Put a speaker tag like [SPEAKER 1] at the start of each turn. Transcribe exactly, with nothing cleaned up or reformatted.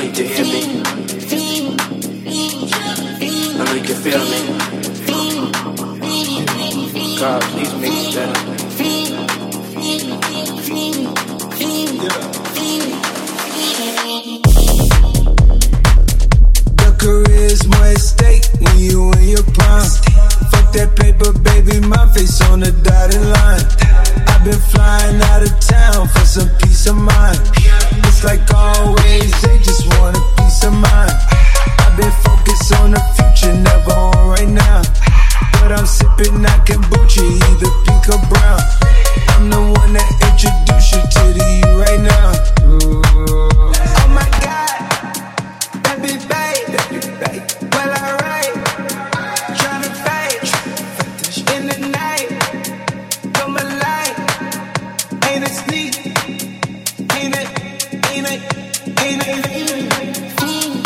[SPEAKER 1] you can hear me. I know you can feel me. God, please make it better.
[SPEAKER 2] Your career is more at stake when you in your prime. Fuck that paper, baby, my face on the dotted line. I've been flying out of town for some peace of mind. It's like always, they just want a peace of mind. I've been focused on the future, never on right now. But I'm sipping that kombucha, either pink or brown. I'm the one that introduced you to the you right now. Ooh. Oh my God, that be babe, well alright. Tryna fight in the night, come alive. Ain't it sneak? Ain't it? Ain't it? Ain't it? Ain't it?